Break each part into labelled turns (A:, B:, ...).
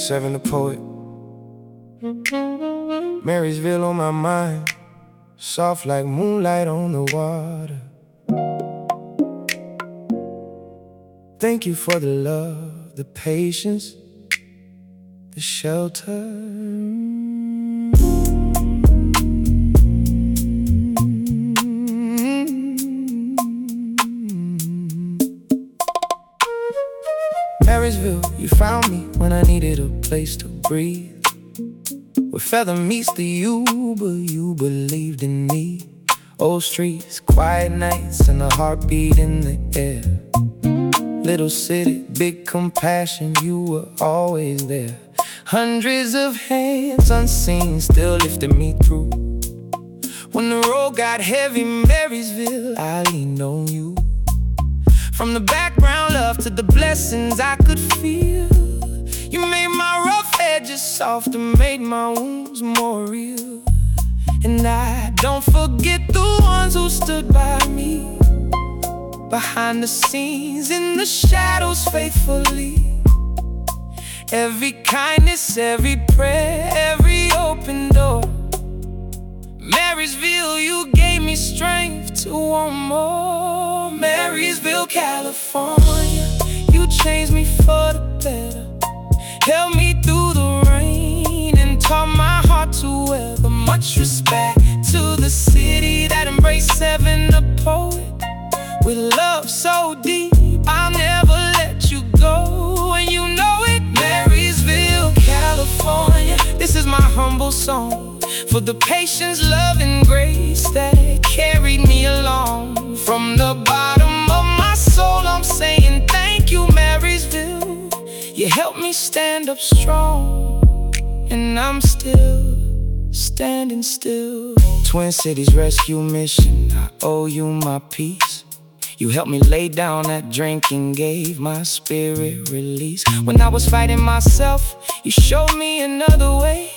A: 7 the poet. Marysville on my mind, soft like moonlight on the water. Thank you for the love, the patience, the shelter. Marysville, you found me when I needed a place to breathe, where feather meets the you, but you believed in me. Old streets, quiet nights, and a heartbeat in the air. Little city, big compassion, you were always there. Hundreds of hands unseen still lifted me through. When the road got heavy, Marysville, I leaned on you. From the background love to the blessings I could feel, you made my rough edges softer, made my wounds more real. And I don't forget the ones who stood by me, behind the scenes, in the shadows faithfully. Every kindness, every prayer, every open door. Marysville, you gave me strength to want more. Marysville, California, you changed me for the better. Held me through the rain and taught my heart to weather. Much respect to the city that embraced 7 the poet. With love so deep, I'll never let you go, and you know it. Marysville, California, this is my humble song for the patience, love, and grace that carried me along. From the bottom of my soul, I'm saying thank you, Marysville. You helped me stand up strong, and I'm still standing still. Twin Cities Rescue Mission, I owe you my peace. You helped me lay down that drink and gave my spirit release. When I was fighting myself, you showed me another way.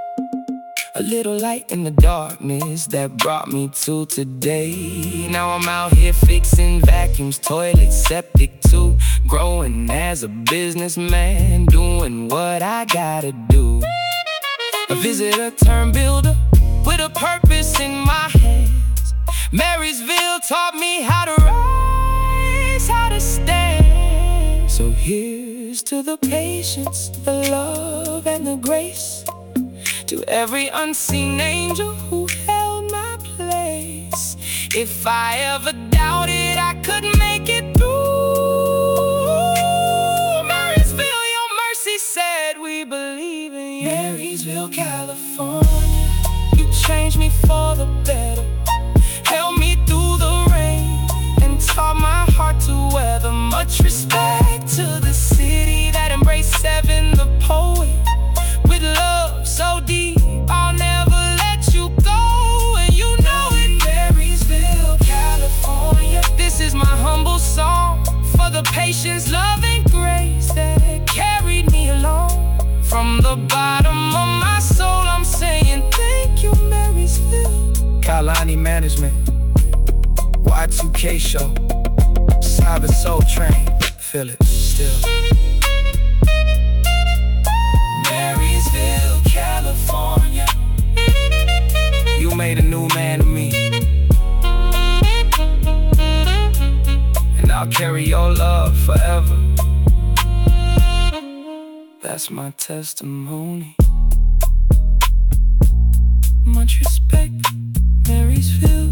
A: A little light in the darkness that brought me to today. Now I'm out here fixing vacuums, toilets, septic too. Growing as a businessman, doing what I gotta do. A visitor turned builder with a purpose in my hands. Marysville taught me how to rise, how to stand. So here's to the patience, the love, and the grace. To every unseen angel who held my place. If I ever doubted I could make it through, Marysville, your mercy said we believe in you. Marysville, California, you changed me for the better. Held me through the rain and taught my heart to weather. Much respect to the city that embraced 7 the poet. With love so deep, I'll never let you go, and you know it. Marysville, California, this is my humble song for the patience, love, and grace that carried me along. From the bottom of my soul, I'm saying thank you, Marysville. Kalani Management, Y2K Show, Cyber Soul Train, feel it still. Marysville, California, you made a new man of me, and I'll carry your love forever. That's my testimony. Much respect, Marysville.